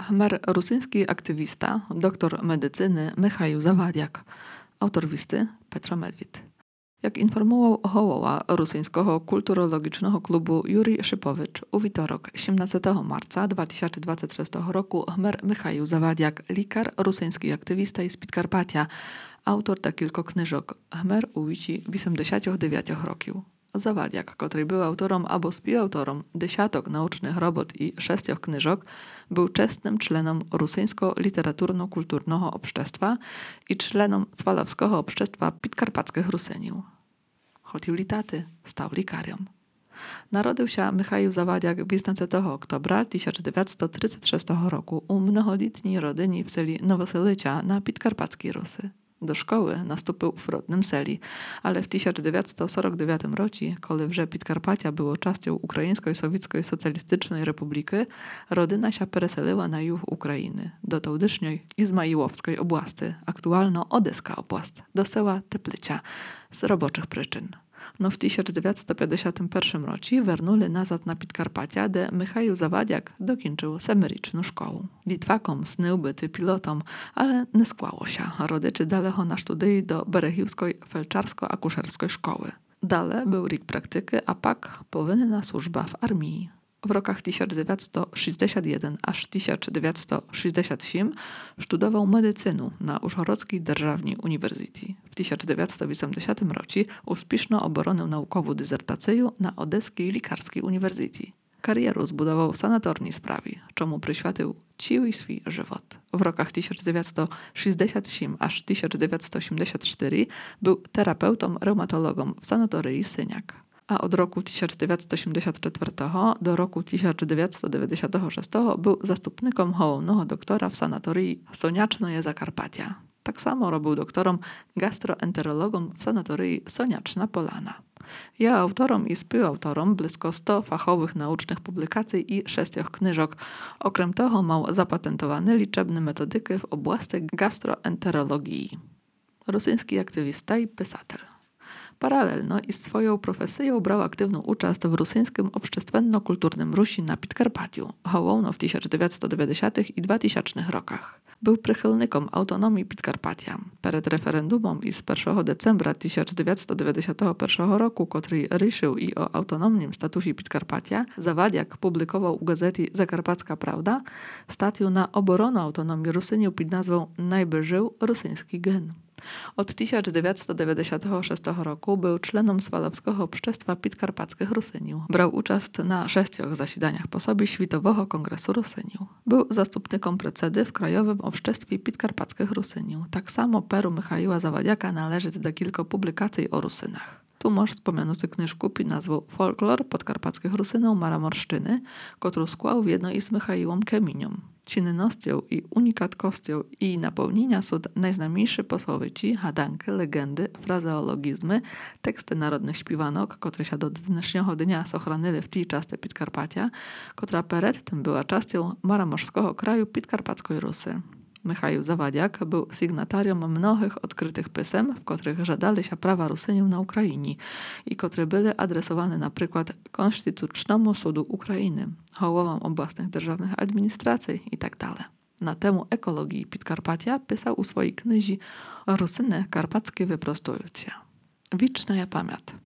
Khmer rusyński aktywista, doktor medycyny Michał Zawadiak, autor wisty Petro Medwid. Jak informował Hołowa Rosyjskiego Kulturologicznego Klubu Jurij Szypowicz, u wtorek 17 marca 2026 roku Khmer Michał Zawadiak, likar, rosyjski aktywista z Podkarpatia, autor takilko knyżok Khmer u wieku 89 roków. Zawadiak, który był autorem albo współautorem dziesiątek naucznych robot i 6 knyżok, był czestnym członem Rosyjsko-literaturno-kulturnego Obszczestwa i członem Swalowskiego Obszczestwa Podkarpackich Rusyniów. Chodził litaty, stał likarzem. Narodził się Michał Zawadiak 15 oktobra 1936 roku u mnoholitniej rodyni w seli Nowosylycia na Podkarpackiej Rusy. Do szkoły nastąpił w rodnym seli, ale w 1949 roku, kiedy wrze Podkarpacia było częścią Ukraińskiej Sowieckiej Socjalistycznej Republiki, rodyna się przeseliła na juh Ukrainy, do tałdyszniej Izmaiłowskiej oblasti, aktualno Odeska oblast, do sela Teplycia, z roboczych przyczyn. No w 1951 roku wernuli nazad na Podkarpacia, gdzie Michał Zawadiak dokończył semeryczną szkołę. Litwakom snył byty pilotom, ale nie skłało się. Rodyczy daleko na studii do Berechiwskiej Felczarsko-Akuszerskiej Szkoły. Dalej był rok praktyki, a pak powinna służba w armii. W rokach 1961 aż 1967 studował medycynę na Użhorockiej Dzierżawnej Uniwersytecie. W 1980 roku uspieszno obronił naukową dizertację na Odeskiej Likarskiej Uniwersytecie. Karierę zbudował w sanatornej sprawie, czemu przyświęcił cały swój żywot. W rokach 1967 aż 1984 był terapeutą reumatologą w sanatorii Syniak. A od roku 1984 do roku 1996 był zastupnikiem głównego doktora w sanatorii Soniaczne Zakarpatia. Tak samo robił doktorom gastroenterologom w sanatorii Soniaczna Polana. Ja autorom i współautorom blisko 100 fachowych naucznych publikacji i 6 knyżok. Okrem toho miał zapatentowane liczebne metodyki w oblasti gastroenterologii. Rosyjski aktywista i pisatel. Paralelno i swoją profesją brał aktywną udział w rosyjskim obszczestwenno-kulturnym Rusi na Podkarpaciu, głównie w 1990 i 2000 rokach. Był przychylnikiem autonomii Podkarpacia. Przed referendumem z 1 decembra 1991 roku, który ruszył i o autonomnym statusie Podkarpacia, Zawadiak publikował u gazety Zakarpacka Prawda statię na obronę autonomii Rusyniów pod nazwą Najby żył rosyjski gen. Od 1996 roku był członem Swalowskiego Obszczestwa Podkarpackich Rusyniów. Brał udział na 6 zasiadaniach po sobie Światowego Kongresu Rusyniów. Był zastupnikiem precedy w Krajowym Obszczestwie Podkarpackich Rusyniów. Tak samo peru Michała Zawadiaka należy do kilku publikacji o Rusynach. Tu masz wspomnianuty knyżku pod nazwą Folklor podkarpackich Rusynów Maramorszczyny, którą skłał w jedno z Michałem Keminią. Czynnością i unikatkością i napełnienia są najznamniejsze posłowici, hadanki, legendy, frazeologizmy, teksty narodnych śpiwanok, które się do dnešního dnia sochronili w tej części Podkarpacia, która przed tym była częścią maramorskiego kraju Podkarpackiej Rusy. Michał Zawadiak był sygnatarią mnogich odkrytych pisem, w których żadali się prawa Rusyniów na Ukrainie i które były adresowane na przykład Konstytucznemu Sudu Ukrainy, głowom oblastnych державnych administracji itd. Na temu ekologii Podkarpacia pisał u swojej knyzi Rusyny karpackie wyprostują się. Wieczna pamięć.